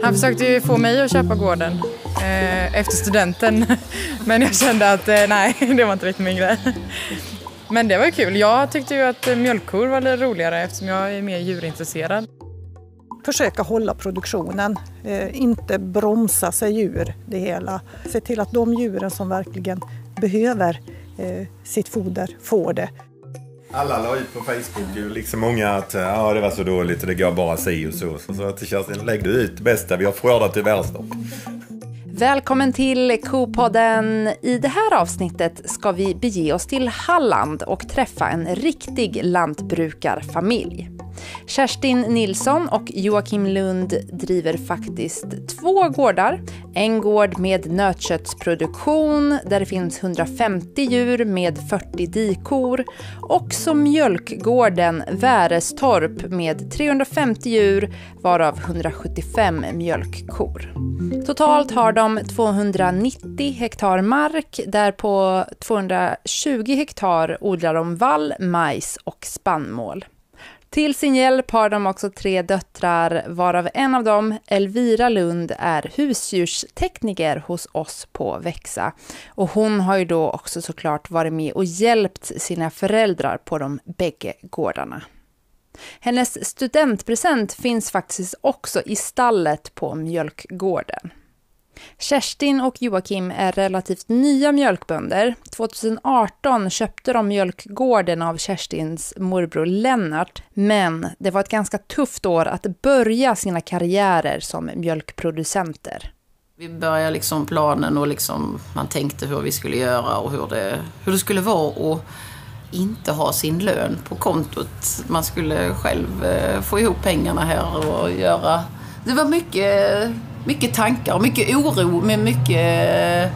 Han försökte ju få mig att köpa gården efter studenten. Men jag kände att nej, det var inte riktigt min grej. Men det var kul. Jag tyckte ju att mjölkkor var lite roligare eftersom jag är mer djurintresserad. Försöka hålla produktionen, inte bromsa sig ur det hela. Se till att de djuren som verkligen behöver sitt foder får det. Alla la ut på Facebook ju liksom många att det var så dåligt och det går bara si och så. Så till Kerstin, lägg du ut det bästa, vi har skördat i världsstopp. Välkommen till Kopodden. I det här avsnittet ska vi bege oss till Halland och träffa en riktig lantbrukarfamilj. Kerstin Nilsson och Joakim Lund driver faktiskt 2 gårdar. En gård med nötköttsproduktion där det finns 150 djur med 40 dikor. Och så mjölkgården Värestorp med 350 djur varav 175 mjölkkor. Totalt har de 290 hektar mark där på 220 hektar odlar de vall, majs och spannmål. Till sin hjälp har de också 3 döttrar varav en av dem, Elvira Lund, är husdjurstekniker hos oss på Växa. Och hon har ju då också såklart varit med och hjälpt sina föräldrar på de bägge gårdarna. Hennes studentpresent finns faktiskt också i stallet på mjölkgården. Kerstin och Joakim är relativt nya mjölkbönder. 2018 köpte de mjölkgården av Kerstins morbror Lennart, men det var ett ganska tufft år att börja sina karriärer som mjölkproducenter. Vi började liksom planen och liksom man tänkte hur vi skulle göra och hur det skulle vara att inte ha sin lön på kontot. Man skulle själv få ihop pengarna här och göra. Det var mycket tankar och mycket oro med mycket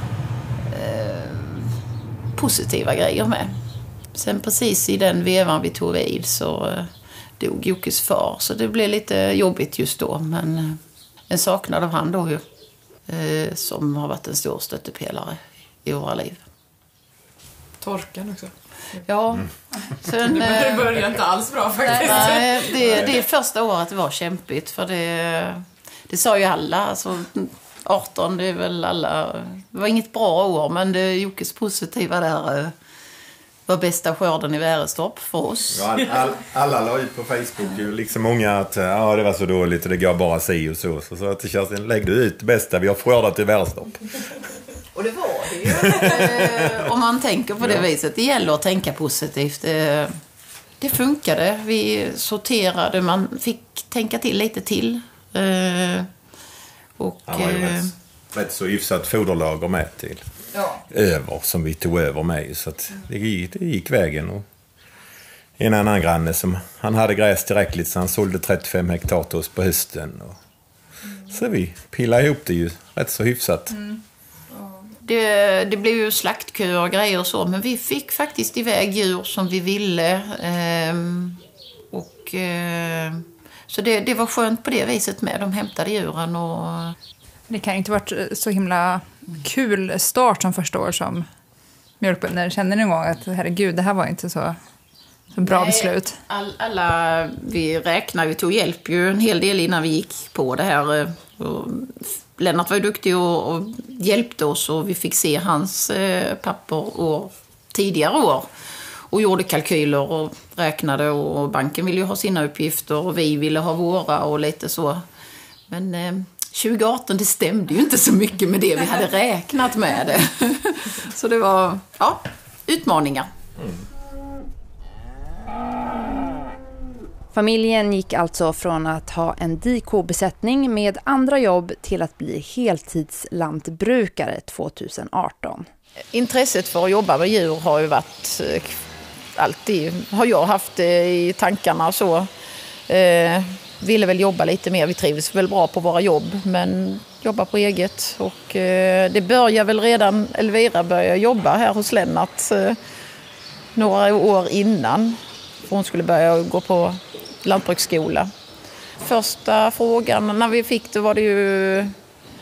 positiva grejer med. Sen precis i den vevan vi tog vid så dog Jockes far. Så det blev lite jobbigt just då. Men en saknad av han då ju. Som har varit en stor stöttepelare i våra liv. Torkan också. Ja. Sen, det började inte alls bra faktiskt. Nej, det första året var kämpigt för det sa ju alla, alltså 18 det är väl alla, det var inget bra år men det Jockes positiva där var bästa skörden i Värestorp för oss. Ja, alla la ut på Facebook ju liksom många att det var så dåligt och det går bara si och så. Så till Kerstin, lägg du ut det bästa, vi har skördat i Värestorp. Och det var det ju. Om man tänker på det viset, det gäller att tänka positivt. Det funkade, vi sorterade, man fick tänka till lite till. Och han var ju rätt så hyfsat foderlager med till över som vi tog över med så att det gick vägen. Och en annan granne som han hade gräs tillräckligt så han sålde 35 hektar till oss på hösten och så vi pillade ihop det ju rätt så hyfsat. Det blev ju slaktköer och grejer och så, men vi fick faktiskt iväg djur som vi ville så det var skönt på det viset med. De hämtade djuren och... Det kan ju inte varit så himla kul start som första år som mjölkbönder. Känner ni en gång att herregud, det här var inte så bra beslut? Alla vi räknade, vi tog hjälp ju en hel del innan vi gick på det här. Lennart var ju duktig och hjälpte oss och vi fick se hans papper tidigare år. Och gjorde kalkyler och räknade och banken ville ju ha sina uppgifter och vi ville ha våra och lite så. Men 2018 det stämde ju inte så mycket med det vi hade räknat med det. Så det var utmaningar. Familjen gick alltså från att ha en dikobesättning med andra jobb till att bli heltidslantbrukare 2018. Intresset för att jobba med djur har ju varit alltid, har jag haft i tankarna och så. Ville väl jobba lite mer, vi trivs väl bra på våra jobb men jobba på eget. Och det börjar väl redan, Elvira började jobba här hos Lennart några år innan. Hon skulle börja gå på lantbruksskola. Första frågan när vi fick det var det ju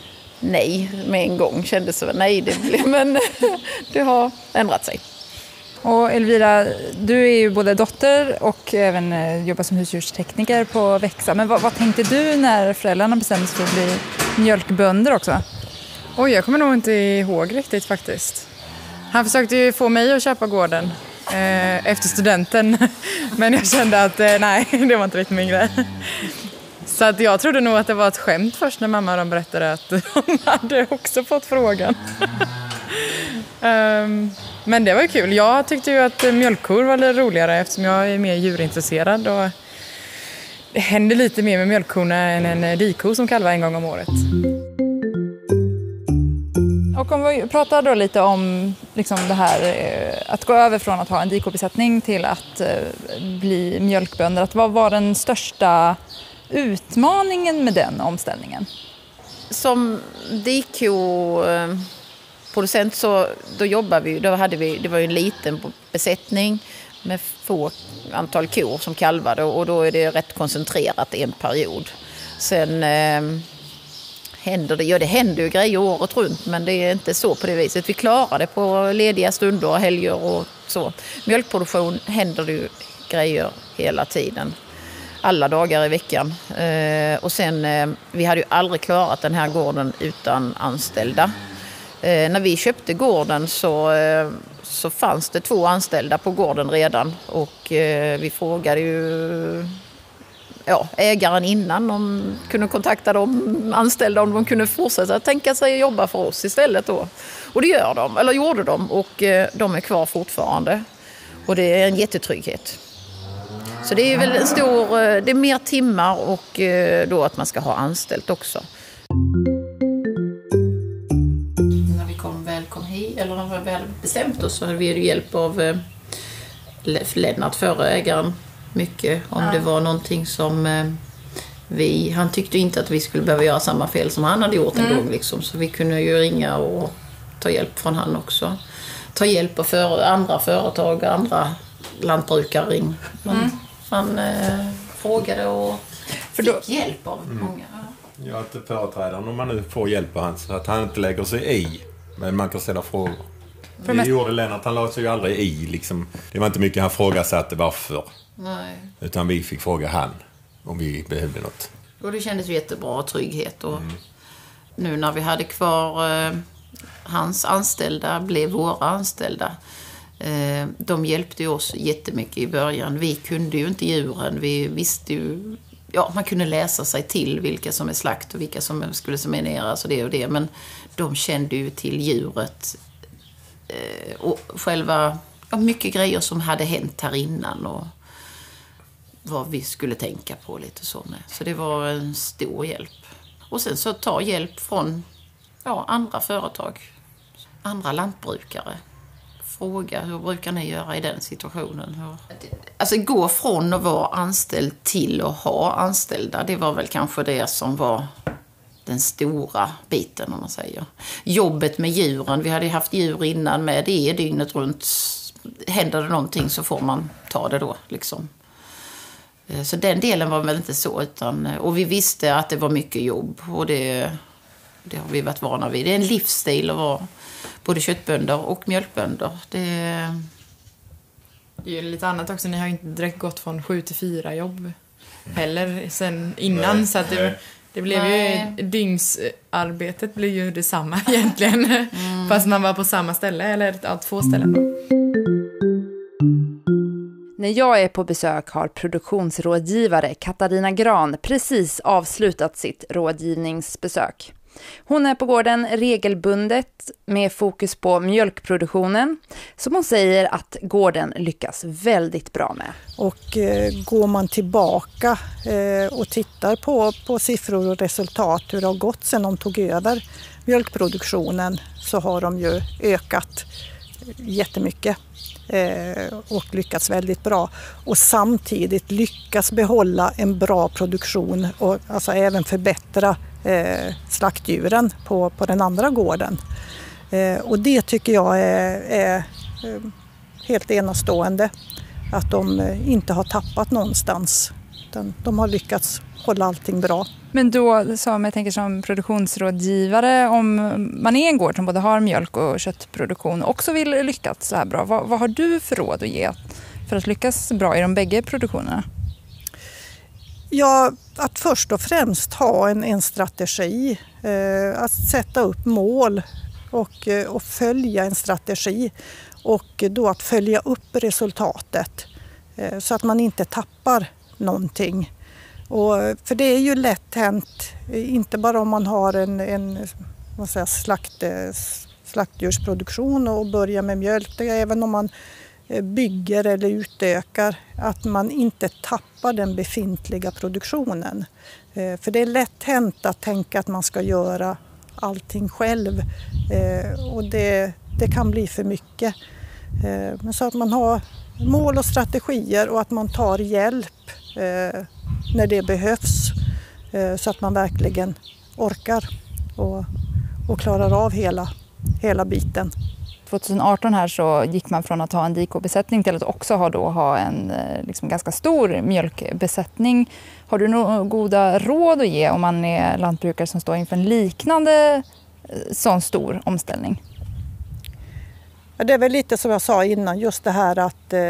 nej med en gång. Kändes det nej det blev, men det har ändrat sig. Och Elvira, du är ju både dotter och även jobbar som husdjurstekniker på Växa. Men vad tänkte du när föräldrarna bestämde sig för att bli mjölkbönder också? Oj, jag kommer nog inte ihåg riktigt faktiskt. Han försökte ju få mig att köpa gården efter studenten. Men jag kände att nej, det var inte riktigt min grej. Så att jag trodde nog att det var ett skämt först när mamma berättade att hon hade också fått frågan. Men det var ju kul. Jag tyckte ju att mjölkkor var lite roligare eftersom jag är mer djurintresserad. Och det händer lite mer med mjölkkorna än en diko som kalvar en gång om året. Och om vi pratar då lite om liksom det här att gå över från att ha en dikobesättning till att bli mjölkbönder. Att vad var den största utmaningen med den omställningen? Som dikoproducent så då jobbade vi, det var ju en liten besättning med få antal kor som kalvade och då är det rätt koncentrerat i en period. Sen det händer ju grejer året runt, men det är inte så på det viset. Vi klarar det på lediga stunder och helger och så. Mjölkproduktion händer det ju grejer hela tiden. Alla dagar i veckan. Och sen, vi hade ju aldrig klarat den här gården utan anställda. När vi köpte gården så fanns det 2 anställda på gården redan. Och vi frågade ju ägaren innan de kunde kontakta de anställda om de kunde fortsätta tänka sig jobba för oss istället då. Och det gjorde de och de är kvar fortfarande. Och det är en jättetrygghet. Så det är väl det är mer timmar och då att man ska ha anställt också. När vi kom hit, eller när vi väl bestämt oss så hade vi hjälp av Lennart, förägaren, mycket. Om det var någonting som han tyckte inte att vi skulle behöva göra samma fel som han hade gjort en gång liksom. Så vi kunde ju ringa och ta hjälp från han också. Ta hjälp av andra företag, andra lantbrukare. Man frågade och fick hjälp av många. Ja, att företrädaren, om man nu får hjälp av han, så att han inte lägger sig i. Men man kan ställa frågor. Det gjorde Lennart, han lade sig ju aldrig i. Liksom. Det var inte mycket han frågasatte varför. Nej. Utan vi fick fråga han om vi behövde något. Och det kändes jättebra, trygghet. Och nu när vi hade kvar hans anställda blev våra anställda. De hjälpte ju oss jättemycket i början. Vi kunde ju inte djuren. Vi visste ju... Ja, man kunde läsa sig till vilka som är slakt och vilka som skulle semineras och det. Men de kände ju till djuret. Och själva... Ja, mycket grejer som hade hänt här innan och vad vi skulle tänka på lite så. Så det var en stor hjälp. Och sen så ta hjälp från andra företag, andra lantbrukare. Fråga, hur brukar ni göra i den situationen? Alltså gå från att vara anställd till att ha anställda, det var väl kanske det som var den stora biten om man säger. Jobbet med djuren, vi hade haft djur innan med det dygnet runt. Händer det någonting så får man ta det då liksom. Så den delen var väl inte så och vi visste att det var mycket jobb och det har vi varit vana vid. Det är en livsstil att vara både köttbönder och mjölkbönder. Det är ju lite annat också. Ni har ju inte direkt gått från 7 till 4 jobb heller sen innan. Nej, så att det blev ju dygnsarbetet blev ju detsamma egentligen. Fast man var på samma ställe eller 2 ställen då. När jag är på besök har produktionsrådgivare Katarina Gran precis avslutat sitt rådgivningsbesök. Hon är på gården regelbundet med fokus på mjölkproduktionen som hon säger att gården lyckas väldigt bra med. Och går man tillbaka och tittar på siffror och resultat hur det har gått sedan de tog över mjölkproduktionen så har de ju ökat jättemycket och lyckats väldigt bra och samtidigt lyckas behålla en bra produktion och alltså även förbättra slaktdjuren på den andra gården. Och det tycker jag är helt enastående att de inte har tappat någonstans Utan de har lyckats hålla allting bra. Men då, som jag tänker som produktionsrådgivare, om man är en gård som både har mjölk och köttproduktion och också vill lyckas så här bra, vad har du för råd att ge för att lyckas bra i de bägge produktionerna? Ja, att först och främst ha en strategi, att sätta upp mål och följa en strategi och då att följa upp resultatet så att man inte tappar någonting. För det är ju lätt hänt, inte bara om man har en slaktdjursproduktion och börjar med mjölk, det är även om man bygger eller utökar, att man inte tappar den befintliga produktionen. För det är lätt hänt att tänka att man ska göra allting själv och det kan bli för mycket. Men så att man har mål och strategier och att man tar hjälp när det behövs så att man verkligen orkar och klarar av hela biten. 2018 här så gick man från att ha en dikobesättning till att också ha en liksom ganska stor mjölkbesättning. Har du några goda råd att ge om man är lantbrukare som står inför en liknande sån stor omställning? Ja, det är väl lite som jag sa innan, just det här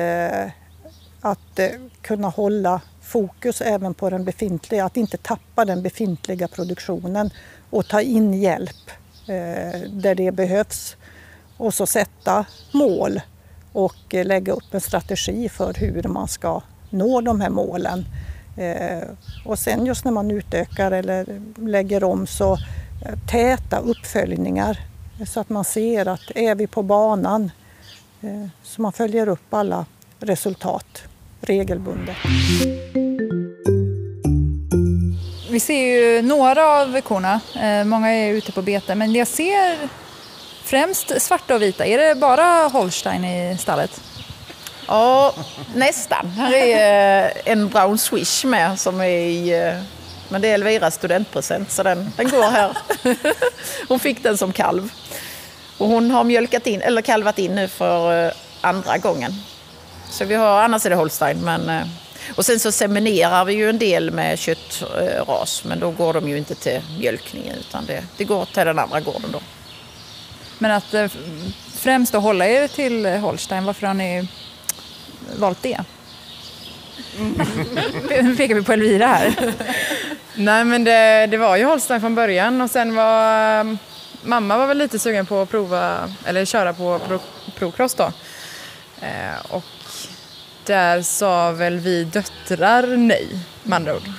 att kunna hålla fokus även på den befintliga, att inte tappa den befintliga produktionen och ta in hjälp där det behövs. Och så sätta mål och lägga upp en strategi för hur man ska nå de här målen. Och sen just när man utökar eller lägger om så täta uppföljningar så att man ser att är vi på banan så man följer upp alla resultat regelbundet. Vi ser ju några av korna, många är ute på bete, men jag ser främst svarta och vita. Är det bara Holstein i stallet? Ja, nästan. Här är en brown swish med som är i... Men det är Elviras studentpresent så den går här. Hon fick den som kalv. Och hon har kalvat in nu för andra gången. Så vi har, annars är det Holstein. Men, och sen så seminerar vi ju en del med köttras. Men då går de ju inte till mjölkningen utan det går till den andra gården då. Men att främst att hålla er till Holstein, varför har ni valt det? Nu pekar vi på Elvira här. Nej, men det var ju Holstein från början och sen var mamma var väl lite sugen på att prova eller köra på procross då. Och där sa väl vi döttrar nej, med andra ord.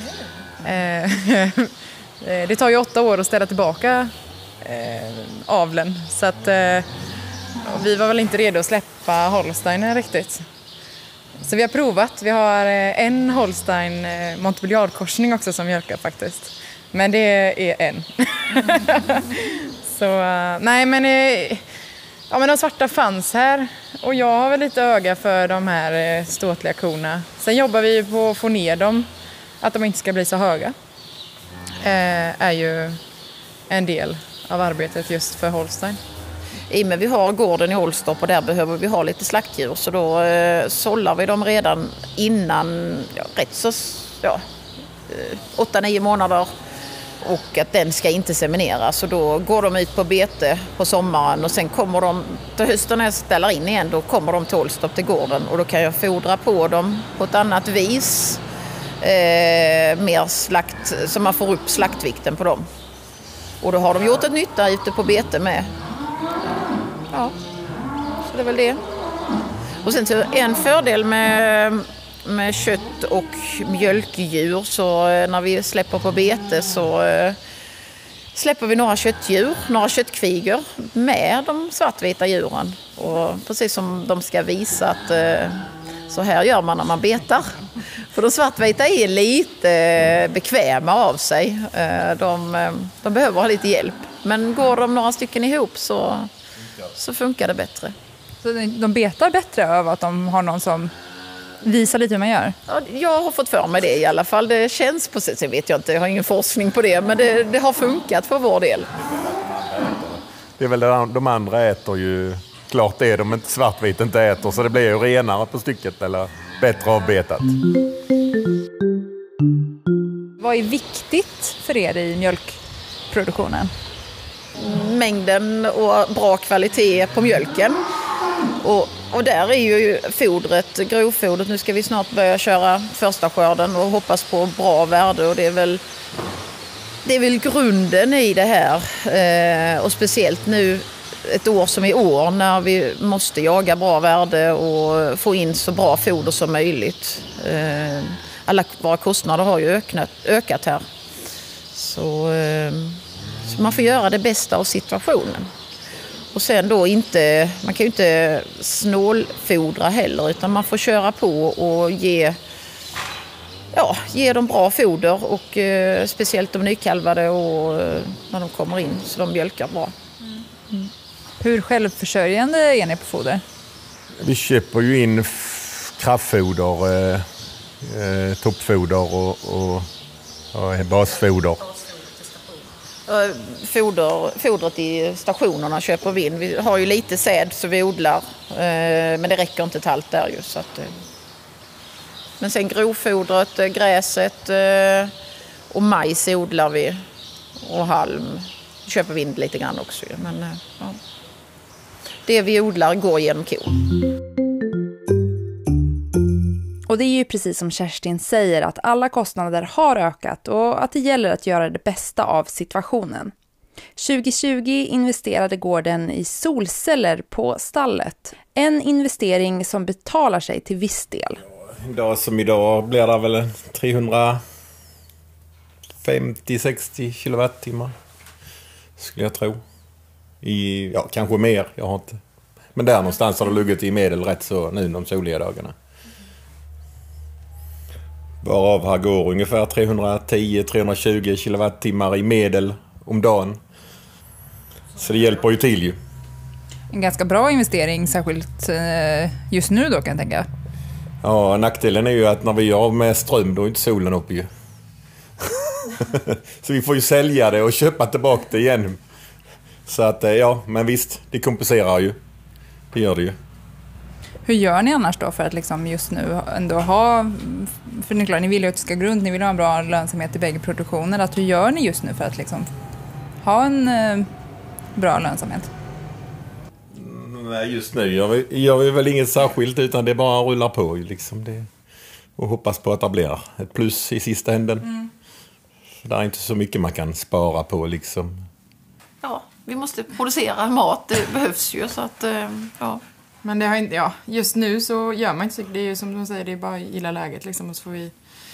Det tar ju 8 år att ställa tillbaka avlen så att vi var väl inte redo att släppa Holstein riktigt. Så vi har provat. Vi har en Holstein Montbéliard-korsning också som mjölkar faktiskt. Men det är en. Så nej men men de svarta fanns här och jag har väl lite öga för de här ståtliga korna. Sen jobbar vi på att få ner dem, att de inte ska bli så höga. Är ju en del av arbetet just för Holstein. Men vi har gården i Ålstorp och där behöver vi ha lite slaktdjur så då sållar vi dem redan innan 8-9 månader och att den ska inte semineras så då går de ut på bete på sommaren och sen kommer de till hösten när jag ställer in igen då kommer de till Ålstorp till gården och då kan jag fodra på dem på ett annat vis mer slakt så man får upp slaktvikten på dem och då har de gjort ett nytta ute på bete med. Ja, så det är väl det. Och sen till en fördel med kött och mjölkdjur så när vi släpper på bete så släpper vi några köttdjur, några köttkvigor med de svartvita djuren. Och precis som de ska visa att så här gör man när man betar. För de svartvita är lite bekväma av sig. De behöver ha lite hjälp. Men går de några stycken ihop så funkar det bättre. Så de betar bättre över att de har någon som visar lite hur man gör? Ja, jag har fått för mig det i alla fall. Det känns på sig, vet jag inte, jag har ingen forskning på det, men det har funkat för vår del. Det är väl de andra äter ju klart det de inte svartvit inte äter så det blir ju renare på stycket eller bättre avbetat. Vad är viktigt för er i mjölkproduktionen? Mängden och bra kvalitet på mjölken. Och där är ju fodret, grovfodret, nu ska vi snart börja köra första skörden och hoppas på bra värde, och det är väl grunden i det här. Och speciellt nu ett år som i år när vi måste jaga bra värde och få in så bra foder som möjligt. Alla våra kostnader har ju ökat här. Så man får göra det bästa av situationen. Och sen då man kan ju inte snålfodra heller, utan man får köra på och ge dem bra foder, och speciellt de nykalvade och när de kommer in så de mjölkar bra. Mm. Hur självförsörjande är ni på foder? Vi köper ju in kraftfoder, toppfoder och basfoder. Fodret i stationerna köper vi in. Vi har ju lite säd så vi odlar, men det räcker inte till allt där ju. Så att, men sen grovfodret, gräset och majs odlar vi, och halm köper vi in lite grann också. Men ja. Det vi odlar går genom kor. Och det är ju precis som Kerstin säger, att alla kostnader har ökat och att det gäller att göra det bästa av situationen. 2020 investerade gården i solceller på stallet. En investering som betalar sig till viss del. Idag som idag blir det väl 350-60 kilowattimmar skulle jag tro. Kanske mer, jag har inte. Men där någonstans har det legat i medel rätt så nu de soliga dagarna. Varav här går ungefär 310-320 kilowattimmar i medel om dagen. Så det hjälper ju till ju. En ganska bra investering, särskilt just nu då kan jag tänka. Ja, nackdelen är ju att när vi har med ström då är inte solen uppe ju. Så vi får ju sälja det och köpa tillbaka det igen. Så att men visst, det kompenserar ju. Det gör det ju. Hur gör ni annars då för att liksom just nu ändå ha, för ni, klar, ni vill ju att det ska gå runt, ni vill ha en bra lönsamhet i bägge produktioner, att hur gör ni just nu för att liksom ha en bra lönsamhet? Nej, just nu gör vi väl inget särskilt, utan det bara rullar på liksom det, och hoppas på att det blir ett plus i sista änden. Mm. Det är inte så mycket man kan spara på liksom. Ja, vi måste producera mat, det behövs ju, så att ja. Men det har inte, just nu så gör man inte så. Det är ju som de säger, det är bara gilla läget liksom, och så får vi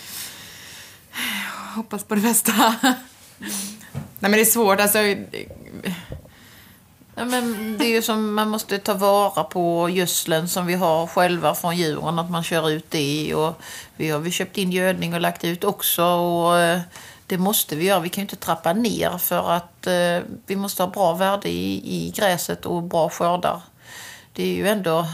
hoppas på det bästa. Nej, men det är svårt alltså. Ja, men det är ju som man måste ta vara på gödseln som vi har själva från djuren, att man kör ut det, och vi har köpt in gödning och lagt ut också, och det måste vi göra. Vi kan ju inte trappa ner för att vi måste ha bra värde i gräset och bra skördar. Det är ju ändå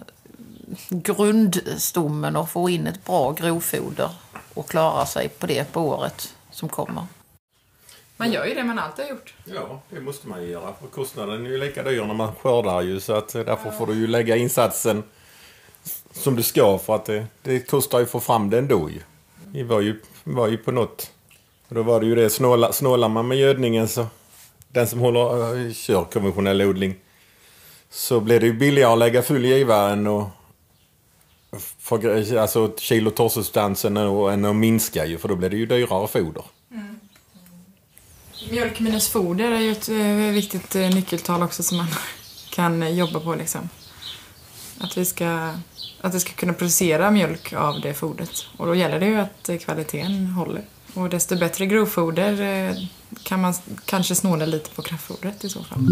grundstommen att få in ett bra grovfoder och klara sig på det på året som kommer. Man gör ju det man alltid har gjort. Ja, det måste man ju göra. För kostnaden är ju lika dyr när man skördar ju, så att därför får du ju lägga insatsen som du ska, för att det kostar ju att få fram det ändå ju. Vi var ju på något. Och då var det ju det, snålar man med gödningen, så den som kör konventionell odling, så blir det ju billigare att lägga full givaren och alltså kilo torrsubstansen än att minska ju, för då blir det ju dyrare foder. Mm. Mjölk minus foder är ju ett viktigt nyckeltal också som man kan jobba på liksom. Att vi ska kunna producera mjölk av det fodret, och då gäller det ju att kvaliteten håller. Och desto bättre grovfoder kan man kanske snåla lite på kraftfodret i så fall.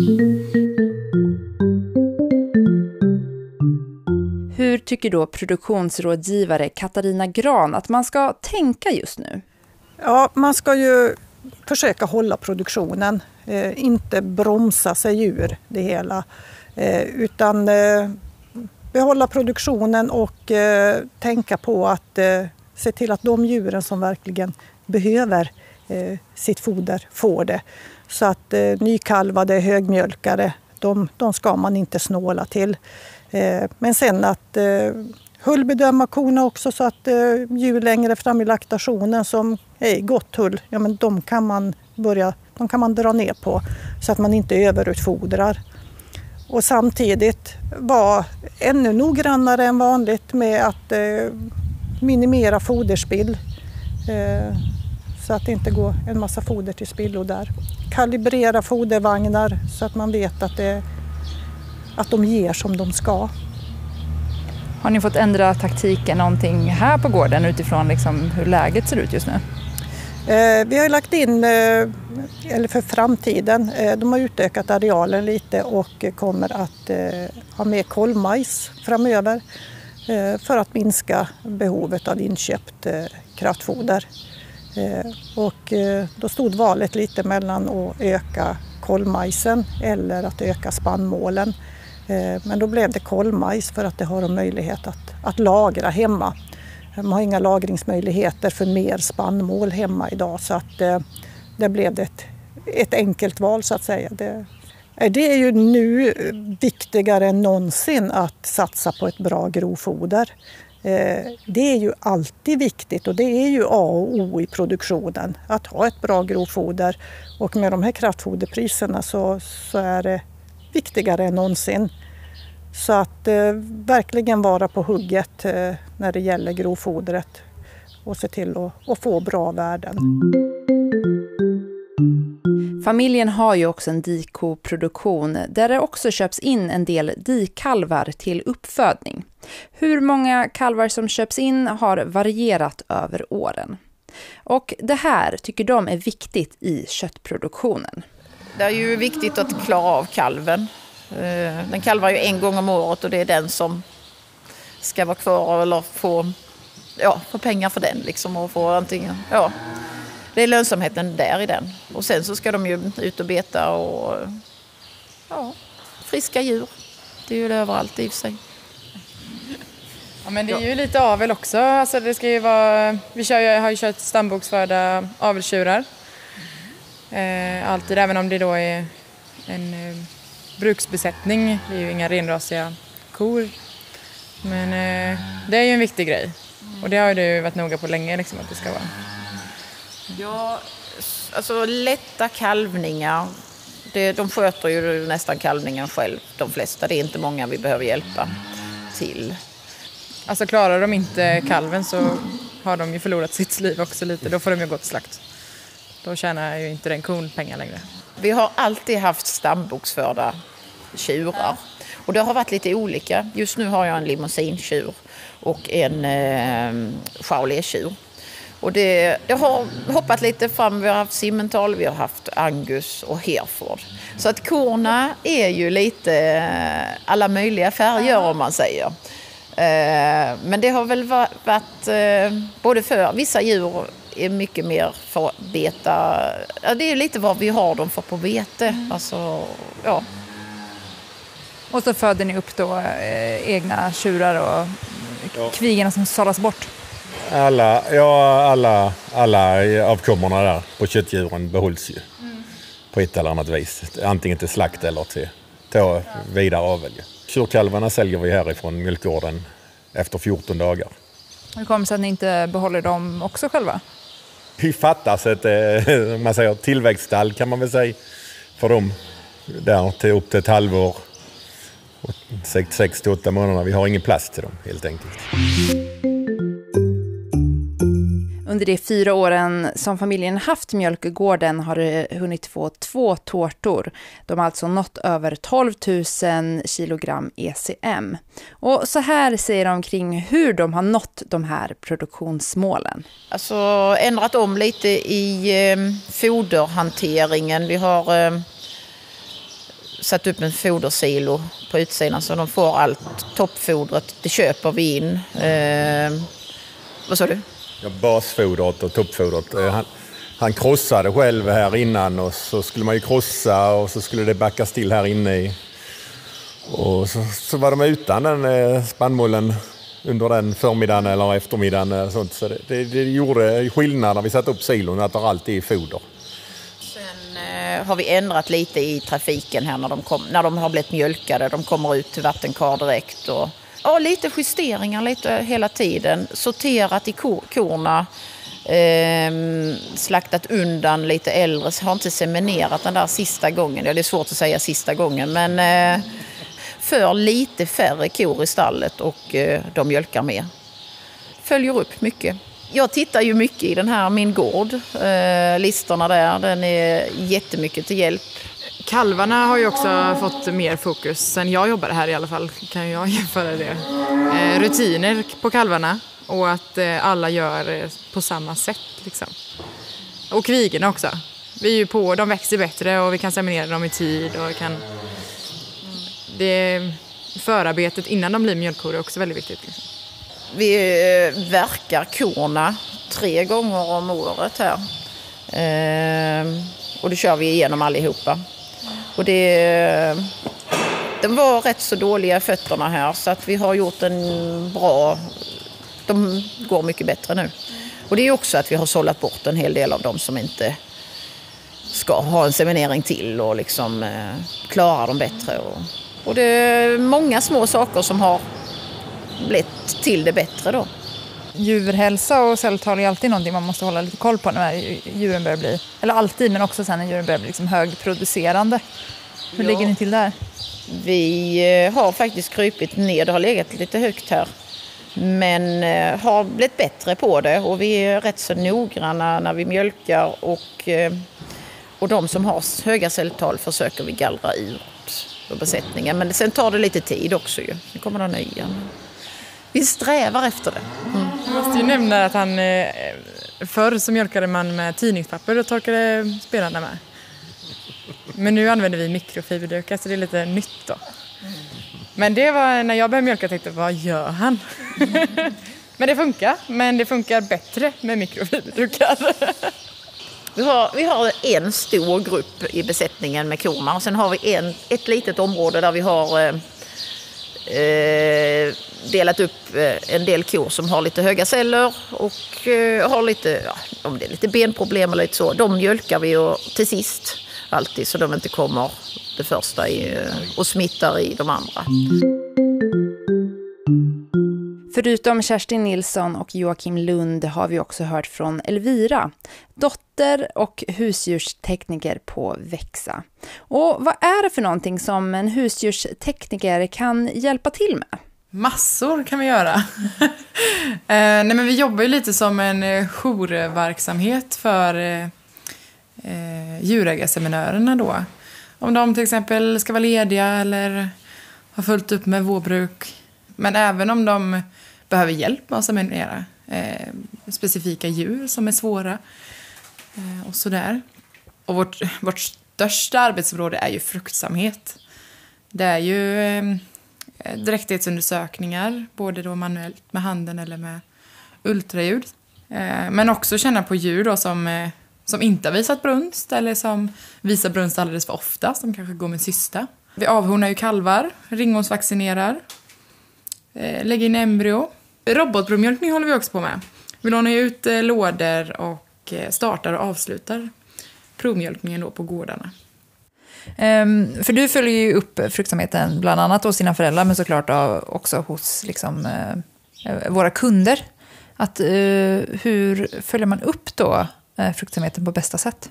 Hur tycker då produktionsrådgivare Katarina Gran att man ska tänka just nu? Ja, man ska ju försöka hålla produktionen, inte bromsa sig ur det hela, utan behålla produktionen och tänka på att se till att de djuren som verkligen behöver sitt foder får det. Så att nykalvade, högmjölkare, de ska man inte snåla till. Men sen att hullbedöma korna också så att djur längre fram i laktationen som är gott hull, ja, men de kan man dra ner på så att man inte överutfodrar. Och samtidigt vara ännu noggrannare än vanligt med att minimera foderspill så att det inte går en massa foder till spillo där. Kalibrera fodervagnar så att man vet att de ger som de ska. Har ni fått ändra taktiken någonting här på gården utifrån liksom hur läget ser ut just nu? Vi har lagt in, eller för framtiden, de har utökat arealen lite och kommer att ha mer kolmajs framöver för att minska behovet av inköpt kraftfoder. Och då stod valet lite mellan att öka kolmajsen eller att öka spannmålen. Men då blev det kolmajs för att det har en möjlighet att lagra hemma. Man har inga lagringsmöjligheter för mer spannmål hemma idag så att det blev ett enkelt val så att säga. Det är ju nu viktigare än någonsin att satsa på ett bra grovfoder. Det är ju alltid viktigt och det är ju A och O i produktionen att ha ett bra grovfoder och med de här kraftfoderpriserna så är det viktigare än någonsin. Så att verkligen vara på hugget när det gäller grovfodret och se till att få bra värden. Familjen har ju också en dikoproduktion där det också köps in en del dikalvar till uppfödning. Hur många kalvar som köps in har varierat över åren. Och det här tycker de är viktigt i köttproduktionen. Det är ju viktigt att klara av kalven. Den kalvar ju en gång om året och det är den som ska vara kvar eller få pengar för den liksom och få antingen, det är lönsamheten där i den. Och sen så ska de ju ut och beta och friska djur. Det är ju det överallt i sig. Ja, men det är ju lite avel också. Alltså det ska ju vara, har ju kört stamboksförda aveltjurar. Alltid, även om det då är en bruksbesättning. Det är ju inga renrasiga kor. Men det är ju en viktig grej. Och det har ju du varit noga på länge liksom, att det ska vara. Ja, alltså lätta kalvningar. De sköter ju nästan kalvningen själv, de flesta. Det är inte många vi behöver hjälpa till. Alltså klarar de inte kalven så har de ju förlorat sitt liv också lite. Då får de ju gå till slakt. Då tjänar ju inte den kon pengar längre. Vi har alltid haft stamboksförda tjurar. Och det har varit lite olika. Just nu har jag en limousin-tjur och en Charolais-tjur. Och det har hoppat lite fram. Vi har haft Simmental, vi har haft Angus och Hereford. Så att korna är ju lite alla möjliga färger om man säger. Men det har väl varit både för vissa djur är mycket mer för beta. Ja, det är lite vad vi har dem för på bete. Alltså, ja. Och så föder ni upp då egna tjurar och kvigerna som sållas bort? Alla avkommorna där på köttdjuren behålls ju på ett eller annat vis. Antingen till slakt eller till vidare avel. Tjurkalvarna säljer vi härifrån mjölkgården efter 14 dagar. Hur kommer det sig att ni inte behåller dem också själva? Vi fattas ett tillväxtstall kan man väl säga för dem där till upp till ett halvår. 6-8 månader. Vi har ingen plats till dem helt enkelt. Under de 4 åren som familjen haft mjölkgården har det hunnit få 2 tårtor. De har alltså nått över 12 000 kilogram ECM. Och så här säger de kring hur de har nått de här produktionsmålen. Alltså ändrat om lite i foderhanteringen. Vi har satt upp en fodersilo på utsidan så de får allt toppfodret. Det köper vi in. Vad sa du? Ja, basfodret och toppfodret. Han krossade själv här innan och så skulle man ju krossa och så skulle det backas till här inne i. Och så var de utan den spannmålen under den förmiddagen eller eftermiddagen. Och sånt. Så det gjorde skillnad när vi satte upp silon att det alltid är foder. Sen har vi ändrat lite i trafiken här när de har blivit mjölkade. De kommer ut till vattenkar direkt och Ja, lite justeringar lite hela tiden. Sorterat i korna. Slaktat undan lite äldre. Har inte seminerat den där sista gången. Ja, det är svårt att säga sista gången. Men för lite färre kor i stallet och de mjölkar mer. Följer upp mycket. Jag tittar ju mycket i den här Min gård. Listorna där. Den är jättemycket till hjälp. Kalvarna har ju också fått mer fokus sen jag jobbade här i alla fall, kan jag jämföra det. Rutiner på kalvarna och att alla gör på samma sätt liksom. Och kvigorna också. Vi är ju på, de växer bättre och vi kan seminera dem i tid och förarbetet innan de blir mjölkkor är också väldigt viktigt liksom. Vi verkar korna 3 gånger om året här. Och det kör vi igenom allihopa. Och de var rätt så dåliga fötterna här så att vi har gjort en bra... De går mycket bättre nu. Och det är också att vi har sållat bort en hel del av dem som inte ska ha en seminering till och liksom klarar dem bättre. Och det är många små saker som har blivit till det bättre då. Djurhälsa och celltal är alltid någonting man måste hålla lite koll på när djuren börjar bli, eller alltid, men också sen när djuren börjar bli liksom högproducerande. Hur ligger ni till där? Vi har faktiskt krypit ner, det har legat lite högt här. Men har blivit bättre på det och vi är rätt så noggranna när vi mjölkar och de som har höga celltal försöker vi gallra ut på besättningen. Men sen tar det lite tid också ju. Det kommer några nya. Vi strävar efter det. Jag måste ju nämna att förr så mjölkade man med tidningspapper och torkade spelarna med. Men nu använder vi mikrofiberdukar så det är lite nytt då. Men det var när jag började mjölka tänkte vad gör han? Men det funkar bättre med mikrofiberdukar. Vi har en stor grupp i besättningen med korna och sen har vi ett litet område där vi har delat upp en del kor som har lite höga celler och har lite, om det är lite benproblem eller lite så. De mjölkar vi ju till sist alltid så de inte kommer det första och smittar i de andra. Förutom Kerstin Nilsson och Joakim Lund har vi också hört från Elvira, dotter och husdjurstekniker på Växa. Och vad är det för någonting som en husdjurstekniker kan hjälpa till med? Massor kan vi göra. Nej, men vi jobbar ju lite som en jourverksamhet för djurägarseminörerna då. Om de till exempel ska vara lediga eller har fullt upp med vårbruk. Men även om de behöver hjälp med att seminera specifika djur som är svåra och sådär. Och vårt största arbetsområde är ju fruktsamhet. Det är ju dräktighetsundersökningar, både då manuellt med handen eller med ultraljud. Men också känna på djur då som inte har visat brunst eller som visar brunst alldeles för ofta, som kanske går med cysta. Vi avhornar ju kalvar, ringormsvaccinerar, lägger in embryo. Robotprovmjölkning håller vi också på med. Vi lånar ju ut lådor och startar och avslutar provmjölkningen då på gårdarna. För du följer ju upp fruktsamheten bland annat hos sina föräldrar men såklart också hos liksom, våra kunder. Hur följer man upp då fruktsamheten på bästa sätt?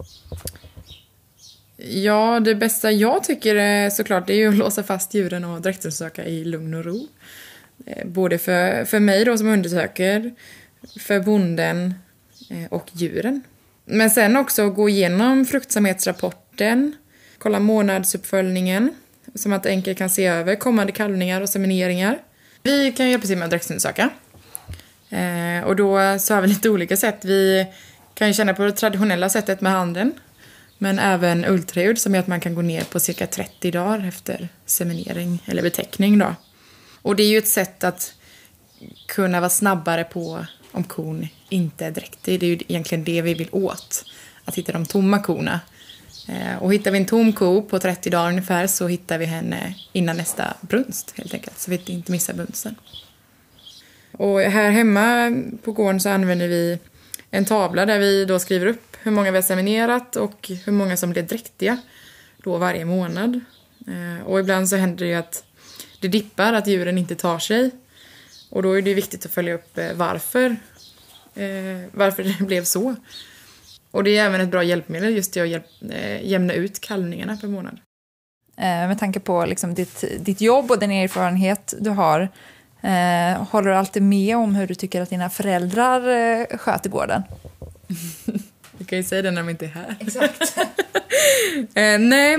Ja, det bästa jag tycker såklart är ju att låsa fast djuren och dräktundersöka i lugn och ro. Både för mig då som undersöker, för bonden och djuren. Men sen också gå igenom fruktsamhetsrapporten, kolla månadsuppföljningen som att enkelt kan se över kommande kalvningar och semineringar. Vi kan hjälpa till med att dräktundersöka. Och då så har vi lite olika sätt. Vi kan ju känna på det traditionella sättet med handen. Men även ultraljud som gör att man kan gå ner på cirka 30 dagar efter seminering eller betäckning då. Och det är ju ett sätt att kunna vara snabbare på om kon inte är dräktig. Det är ju egentligen det vi vill åt. Att hitta de tomma korna. Och hittar vi en tom ko på 30 dagar ungefär så hittar vi henne innan nästa brunst helt enkelt. Så vi inte missar brunsten. Och här hemma på gården så använder vi en tavla där vi då skriver upp hur många vi har seminerat och hur många som blir dräktiga då varje månad. Och ibland så händer det ju att det dippar, att djuren inte tar sig. Och då är det viktigt att följa upp varför det blev så. Och det är även ett bra hjälpmedel just till att jämna ut kalvningarna per månad. Med tanke på liksom ditt jobb och den erfarenhet du har, håller du alltid med om hur du tycker att dina föräldrar sköter gården? Du kan ju säga det när de inte är här. Exakt. Nej,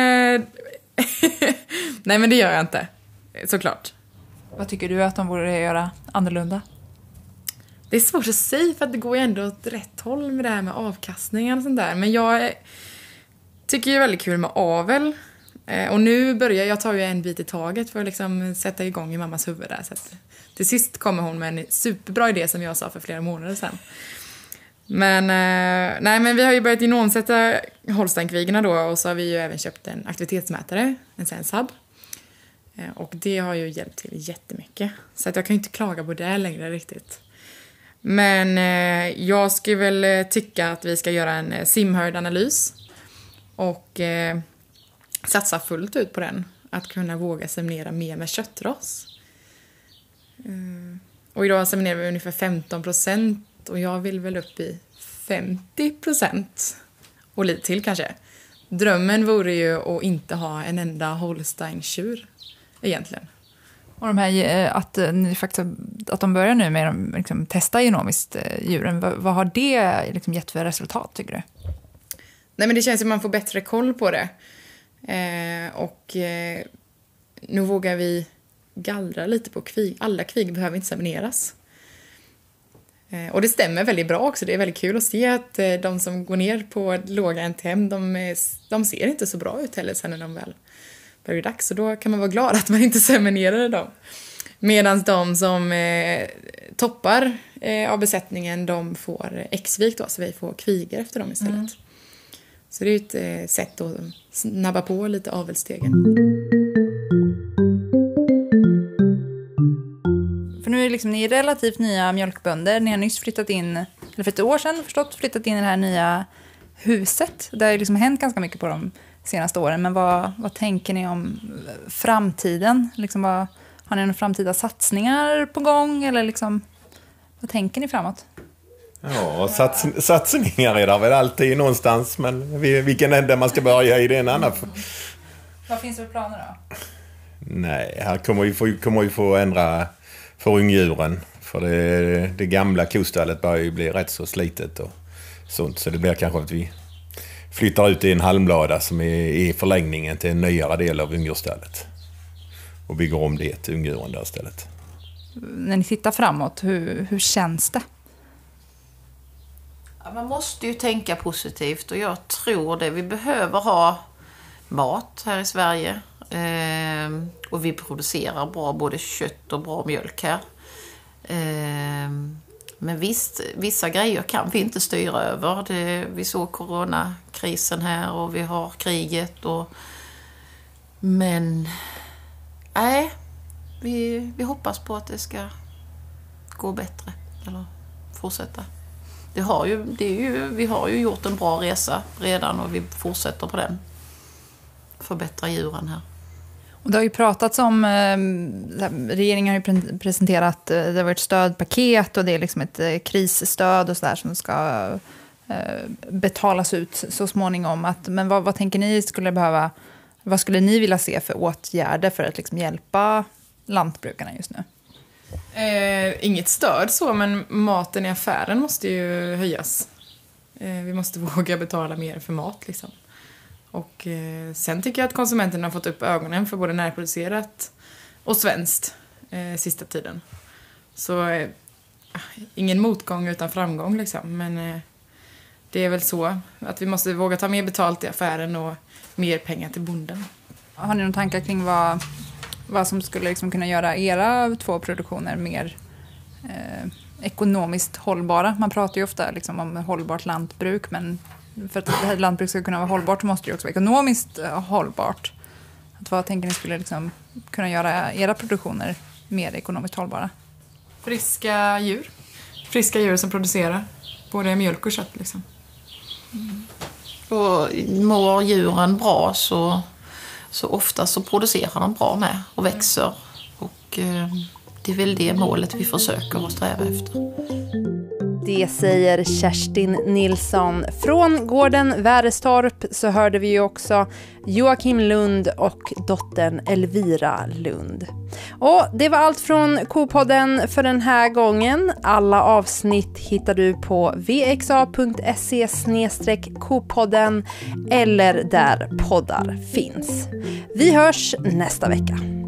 men det gör jag inte. Såklart. Vad tycker du att de borde göra annorlunda? Det är svårt att säga för att det går ju ändå åt rätt håll med det här med avkastningen och sånt där. Men jag tycker det är väldigt kul med avel. Och nu börjar jag ta ju en bit i taget för att liksom sätta igång i mammas huvud där. Så att till sist kommer hon med en superbra idé som jag sa för flera månader sedan. Men vi har ju börjat inonsätta Holsteinkvigerna då, och så har vi ju även köpt en aktivitetsmätare, en Sense Hub. Och det har ju hjälpt till jättemycket. Så att jag kan ju inte klaga på det längre riktigt. Men jag skulle väl tycka att vi ska göra en simhördanalys och satsa fullt ut på den. Att kunna våga seminera mer med köttras. Och idag seminerar vi ungefär 15%. Och jag vill väl upp i 50%. Och lite till kanske. Drömmen vore ju att inte ha en enda Holstein-tjur. Egentligen. Och de här, att de börjar nu med att liksom testa genomiskt djuren. Vad har det liksom gett för resultat, tycker du? Nej, men det känns som att man får bättre koll på det. Nu vågar vi gallra lite på kvig. Alla kvig behöver inte semineras. Och det stämmer väldigt bra också. Det är väldigt kul att se att de som går ner på låga NTM, de ser inte så bra ut heller sen när de väl börjar dags. Så då kan man vara glad att man inte seminerade dem. Medan de som toppar av besättningen, de får X-vik då, så vi får kviger efter dem istället. Så det är ju ett sätt att snabba på lite avelsstegen. För nu är liksom, ni är relativt nya mjölkbönder. Ni har nyss flyttat in, eller för ett år sedan flyttat in i det här nya huset. Det har liksom hänt ganska mycket på de senaste åren. Men vad tänker ni om framtiden? Liksom har ni några framtida satsningar på gång? Eller liksom, vad tänker ni framåt? Ja, satsningar är där väl alltid någonstans. Men vilken ände man ska börja i, det är en annan. Vad finns det för planer då? Nej, här kommer vi få ändra för ungdjuren. För det gamla kostallet börjar ju bli rätt så slitet och sånt. Så det blir kanske att vi flyttar ut i en halmlada som är i förlängningen till en nyare del av ungdjursstallet. Och bygger om det till ungdjuren där istället. När ni tittar framåt, hur känns det? Ja, man måste ju tänka positivt, och jag tror det. Vi behöver ha mat här i Sverige. Och vi producerar bra både kött och bra mjölk här. Men visst, vissa grejer kan vi inte styra över. Vi såg coronakrisen här och vi har kriget. Men nej, vi hoppas på att det ska gå bättre eller fortsätta. Vi har ju gjort en bra resa redan och vi fortsätter på den. Förbättra djuren här. Och det har ju pratats om, regeringen har ju presenterat, det har varit stödpaket och det är liksom ett krisstöd och sådär som ska betalas ut så småningom. Men vad tänker ni vad skulle ni vilja se för åtgärder för att liksom hjälpa lantbrukarna just nu? Inget stöd så, men maten i affären måste ju höjas. Vi måste våga betala mer för mat liksom. Och sen tycker jag att konsumenterna har fått upp ögonen för både närproducerat och svenskt sista tiden. Så ingen motgång utan framgång liksom. Men det är väl så att vi måste våga ta mer betalt i affären och mer pengar till bonden. Har ni någon tankar kring vad som skulle liksom kunna göra era två produktioner mer ekonomiskt hållbara? Man pratar ju ofta liksom om hållbart lantbruk, men för att det här lantbruk ska kunna vara hållbart så måste det också vara ekonomiskt hållbart. Vad tänker ni skulle liksom kunna göra era produktioner mer ekonomiskt hållbara? Friska djur som producerar både mjölk och kött liksom. Och mår djuren bra Så ofta så producerar de bra med och växer. Och det är väl det målet vi försöker att sträva efter. Det säger Kerstin Nilsson. Från gården Värestorp så hörde vi ju också Joakim Lund och dottern Elvira Lund. Och det var allt från Kopodden för den här gången. Alla avsnitt hittar du på vxa.se/kopodden eller där poddar finns. Vi hörs nästa vecka.